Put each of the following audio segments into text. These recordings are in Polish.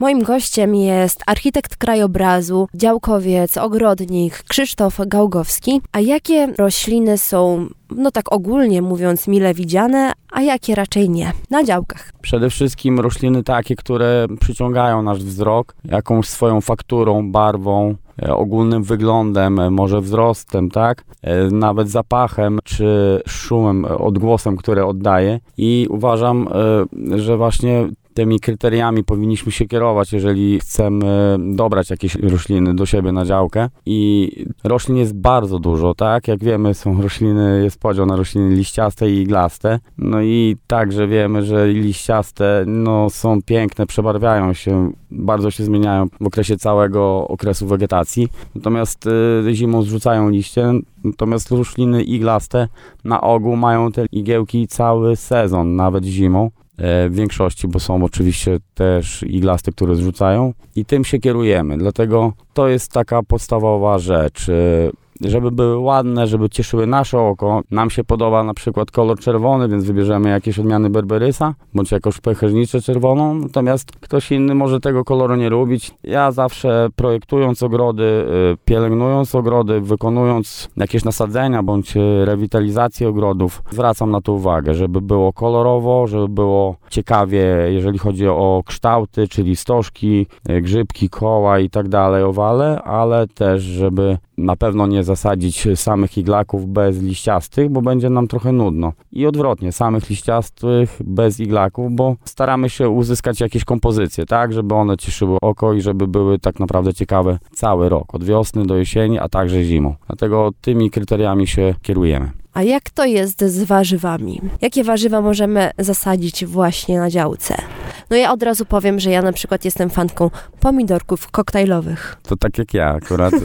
Moim gościem jest architekt krajobrazu, działkowiec, ogrodnik Krzysztof Gałgowski. A jakie rośliny są, no tak ogólnie mówiąc, mile widziane, a jakie raczej nie na działkach? Przede wszystkim rośliny takie, które przyciągają nasz wzrok jakąś swoją fakturą, barwą, ogólnym wyglądem, może wzrostem, tak? Nawet zapachem czy szumem, odgłosem, który oddaje. I uważam, że właśnie tymi kryteriami powinniśmy się kierować, jeżeli chcemy dobrać jakieś rośliny do siebie na działkę. I roślin jest bardzo dużo, tak? Jak wiemy, jest podział na rośliny liściaste i iglaste. No i także wiemy, że liściaste są piękne, przebarwiają się, bardzo się zmieniają w okresie całego okresu wegetacji. Natomiast zimą zrzucają liście. Natomiast rośliny iglaste na ogół mają te igiełki cały sezon, nawet zimą. W większości, bo są oczywiście też iglaste, które zrzucają i tym się kierujemy. Dlatego to jest taka podstawowa rzecz, żeby były ładne, żeby cieszyły nasze oko. Nam się podoba na przykład kolor czerwony, więc wybierzemy jakieś odmiany berberysa, bądź jakąś pęchernicę czerwoną, natomiast ktoś inny może tego koloru nie lubić. Ja zawsze projektując ogrody, pielęgnując ogrody, wykonując jakieś nasadzenia, bądź rewitalizację ogrodów, zwracam na to uwagę, żeby było kolorowo, żeby było ciekawie, jeżeli chodzi o kształty, czyli stożki, grzybki, koła i tak dalej, owale, ale też, żeby na pewno nie zasadzić samych iglaków bez liściastych, bo będzie nam trochę nudno. I odwrotnie, samych liściastych bez iglaków, bo staramy się uzyskać jakieś kompozycje, tak, żeby one cieszyły oko i żeby były tak naprawdę ciekawe cały rok, od wiosny do jesieni, a także zimą. Dlatego tymi kryteriami się kierujemy. A jak to jest z warzywami? Jakie warzywa możemy zasadzić właśnie na działce? No ja od razu powiem, że ja na przykład jestem fanką pomidorków koktajlowych. To tak jak ja, akurat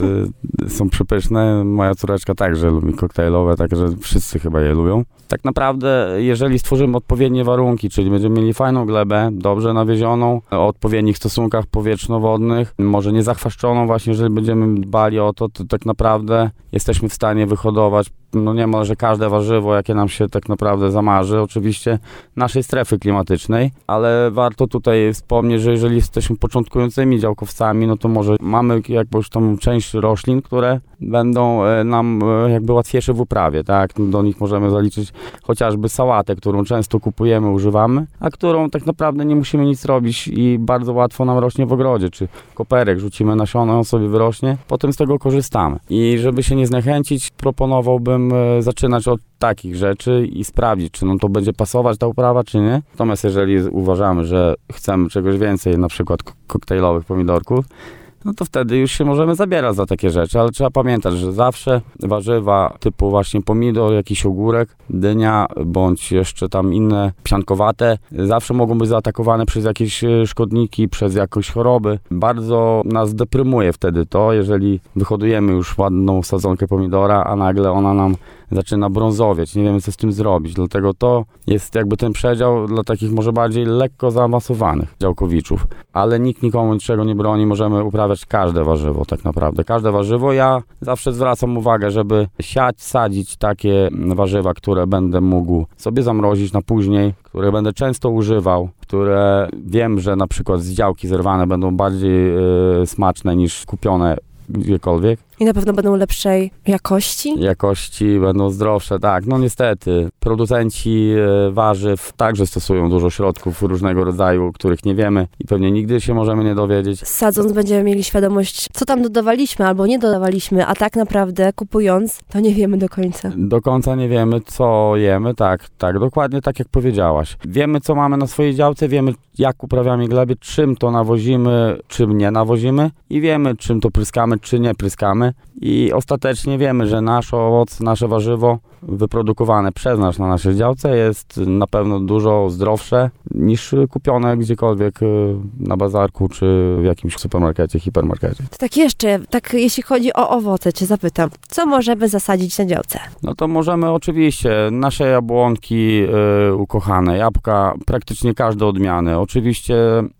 są przepyszne. Moja córeczka także lubi koktajlowe, także wszyscy chyba je lubią. Tak naprawdę, jeżeli stworzymy odpowiednie warunki, czyli będziemy mieli fajną glebę, dobrze nawiezioną, o odpowiednich stosunkach powietrzno-wodnych, może nie zachwaszczoną właśnie, jeżeli będziemy dbali o to, to tak naprawdę jesteśmy w stanie wyhodować niemalże każde warzywo, jakie nam się tak naprawdę zamarzy, oczywiście naszej strefy klimatycznej, ale warto tutaj wspomnieć, że jeżeli jesteśmy początkującymi działkowcami, no to może mamy jakby już tą część roślin, które będą nam jakby łatwiejsze w uprawie, tak? Do nich możemy zaliczyć chociażby sałatę, którą często kupujemy, używamy, a którą tak naprawdę nie musimy nic robić i bardzo łatwo nam rośnie w ogrodzie, czy koperek, rzucimy nasiono, on sobie wyrośnie, potem z tego korzystamy. I żeby się nie zniechęcić, proponowałbym zaczynać od takich rzeczy i sprawdzić, czy to będzie pasować ta uprawa, czy nie. Natomiast jeżeli uważamy, że chcemy czegoś więcej, na przykład koktajlowych pomidorków, no to wtedy już się możemy zabierać za takie rzeczy, ale trzeba pamiętać, że zawsze warzywa typu właśnie pomidor, jakiś ogórek, dynia, bądź jeszcze tam inne psiankowate, zawsze mogą być zaatakowane przez jakieś szkodniki, przez jakieś choroby. Bardzo nas deprymuje wtedy to, jeżeli wyhodujemy już ładną sadzonkę pomidora, a nagle ona nam zaczyna brązowieć, nie wiemy co z tym zrobić, dlatego to jest jakby ten przedział dla takich może bardziej lekko zaawansowanych działkowiczów, ale nikt nikomu niczego nie broni, możemy uprawiać każde warzywo tak naprawdę, każde warzywo. Ja zawsze zwracam uwagę, żeby sadzić takie warzywa, które będę mógł sobie zamrozić na później, które będę często używał, które wiem, że na przykład z działki zerwane będą bardziej smaczne niż kupione gdziekolwiek. I na pewno będą lepszej jakości? Jakości, będą zdrowsze, tak. No niestety, producenci warzyw także stosują dużo środków różnego rodzaju, których nie wiemy i pewnie nigdy się możemy nie dowiedzieć. Sadząc będziemy mieli świadomość, co tam dodawaliśmy albo nie dodawaliśmy, a tak naprawdę kupując, to nie wiemy do końca. Do końca nie wiemy, co jemy, tak, dokładnie tak jak powiedziałaś. Wiemy, co mamy na swojej działce, wiemy, jak uprawiamy glebę, czym to nawozimy, czym nie nawozimy i wiemy, czym to pryskamy, czy nie pryskamy. I ostatecznie wiemy, że nasz owoc, nasze warzywo wyprodukowane przez nas na naszej działce jest na pewno dużo zdrowsze niż kupione gdziekolwiek na bazarku czy w jakimś supermarkecie, hipermarkecie. To tak jeszcze, jeśli chodzi o owoce, cię zapytam, co możemy zasadzić na działce? No to możemy oczywiście nasze jabłonki ukochane, jabłka, praktycznie każde odmiany. Oczywiście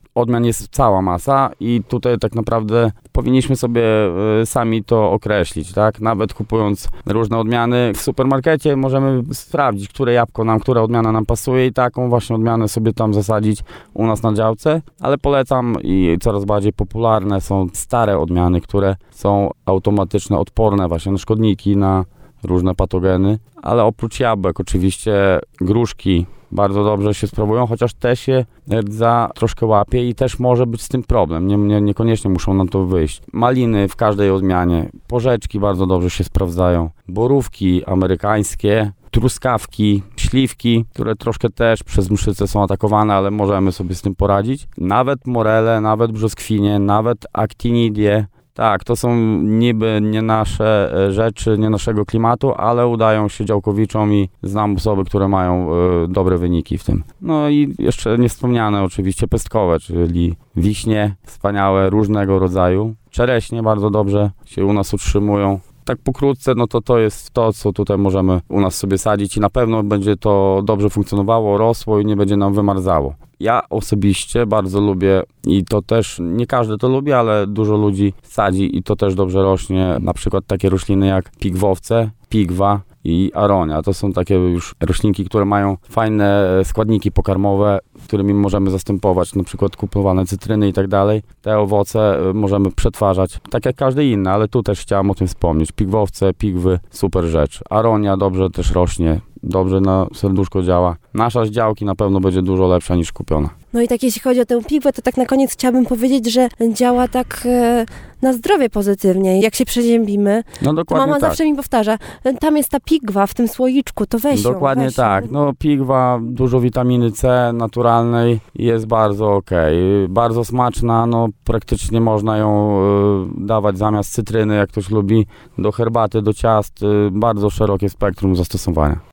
odmian jest cała masa i tutaj tak naprawdę powinniśmy sobie sami to określić, tak? Nawet kupując różne odmiany w supermarkecie możemy sprawdzić, która odmiana nam pasuje i taką właśnie odmianę sobie tam zasadzić u nas na działce, ale polecam i coraz bardziej popularne są stare odmiany, które są automatyczne, odporne właśnie na szkodniki, na różne patogeny, ale oprócz jabłek oczywiście gruszki bardzo dobrze się sprawują, chociaż te się rdza troszkę łapie i też może być z tym problem, niekoniecznie muszą nam to wyjść. Maliny w każdej odmianie, porzeczki bardzo dobrze się sprawdzają, borówki amerykańskie, truskawki, śliwki, które troszkę też przez mszyce są atakowane, ale możemy sobie z tym poradzić. Nawet morele, nawet brzoskwinie, nawet actinidie. Tak, to są niby nie nasze rzeczy, nie naszego klimatu, ale udają się działkowiczom i znam osoby, które mają dobre wyniki w tym. No i jeszcze niewspomniane oczywiście pestkowe, czyli wiśnie wspaniałe, różnego rodzaju. Czereśnie bardzo dobrze się u nas utrzymują. Tak pokrótce, no to jest to, co tutaj możemy u nas sobie sadzić i na pewno będzie to dobrze funkcjonowało, rosło i nie będzie nam wymarzało. Ja osobiście bardzo lubię i to też, nie każdy to lubi, ale dużo ludzi sadzi i to też dobrze rośnie, na przykład takie rośliny jak pigwowce, pigwa i aronia. To są takie już roślinki, które mają fajne składniki pokarmowe, którymi możemy zastępować, na przykład kupowane cytryny i tak dalej. Te owoce możemy przetwarzać, tak jak każdy inny, ale tu też chciałem o tym wspomnieć. Pigwowce, pigwy, super rzecz. Aronia dobrze też rośnie, dobrze na serduszko działa. Nasza z działki na pewno będzie dużo lepsza niż kupiona. No i tak jeśli chodzi o tę pigwę, to tak na koniec chciałabym powiedzieć, że działa tak na zdrowie pozytywnie. Jak się przeziębimy, no dokładnie to mama tak. zawsze mi powtarza, tam jest ta pigwa w tym słoiczku, to weź ją. Dokładnie weź tak. ją. No pigwa, dużo witaminy C naturalnej, jest bardzo okej. Bardzo smaczna, no praktycznie można ją dawać zamiast cytryny, jak ktoś lubi, do herbaty, do ciast. Bardzo szerokie spektrum zastosowania.